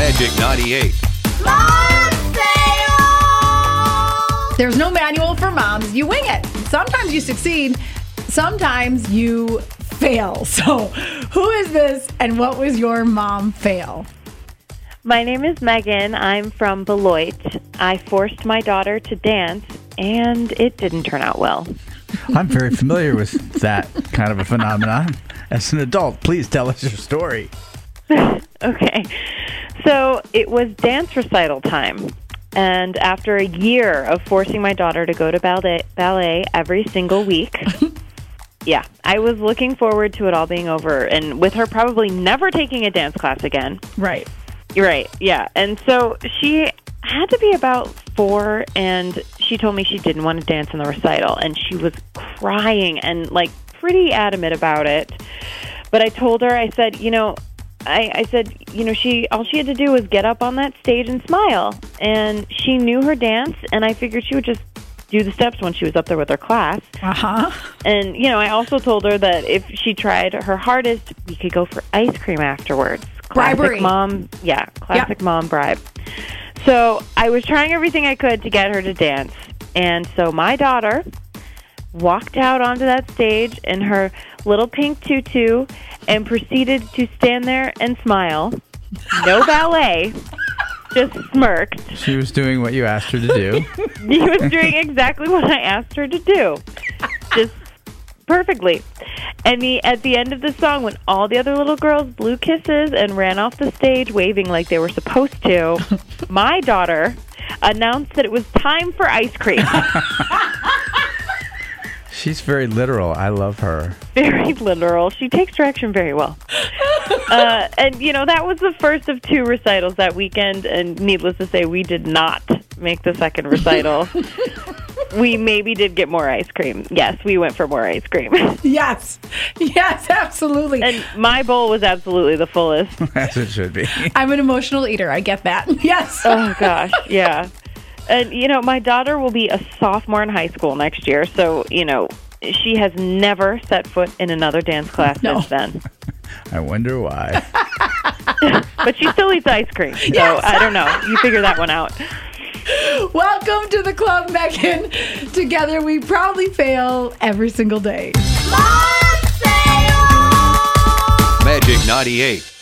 Magic 98. Mom fail! There's no manual for moms. You wing it. Sometimes you succeed. Sometimes you fail. So who is this and what was your mom fail? My name is Megan. I'm from Beloit. I forced my daughter to dance, and it didn't turn out well. I'm very familiar with that kind of a phenomenon. As an adult, please tell us your story. Okay. So it was dance recital time. And after a year of forcing my daughter to go to ballet every single week, yeah, I was looking forward to it all being over and with her probably never taking a dance class again. Right. Right, yeah. And so she had to be about 4, and she told me she didn't want to dance in the recital, and she was crying and, pretty adamant about it. But I told her, I said, all she had to do was get up on that stage and smile. And she knew her dance, and I figured she would just do the steps when she was up there with her class. Uh-huh. And, I also told her that if she tried her hardest, we could go for ice cream afterwards. Bribery. Classic mom bribe. So I was trying everything I could to get her to dance. And so my daughter walked out onto that stage in her little pink tutu and proceeded to stand there and smile. No ballet. Just smirked. She was doing what you asked her to do. She was doing exactly what I asked her to do. Just perfectly. And at the end of the song, when all the other little girls blew kisses and ran off the stage waving like they were supposed to, my daughter announced that it was time for ice cream. She's very literal. I love her. Very literal. She takes direction very well. And, that was the first of 2 recitals that weekend. And needless to say, we did not make the second recital. We maybe did get more ice cream. Yes, we went for more ice cream. Yes, absolutely. And my bowl was absolutely the fullest. As it should be. I'm an emotional eater. I get that. Yes. Oh, gosh, yeah. And, my daughter will be a sophomore in high school next year, so, she has never set foot in another dance class since then. I wonder why. But she still eats ice cream, so Yes. I don't know. You figure that one out. Welcome to the club, Megan. Together we proudly fail every single day. Mom fail! Magic 98.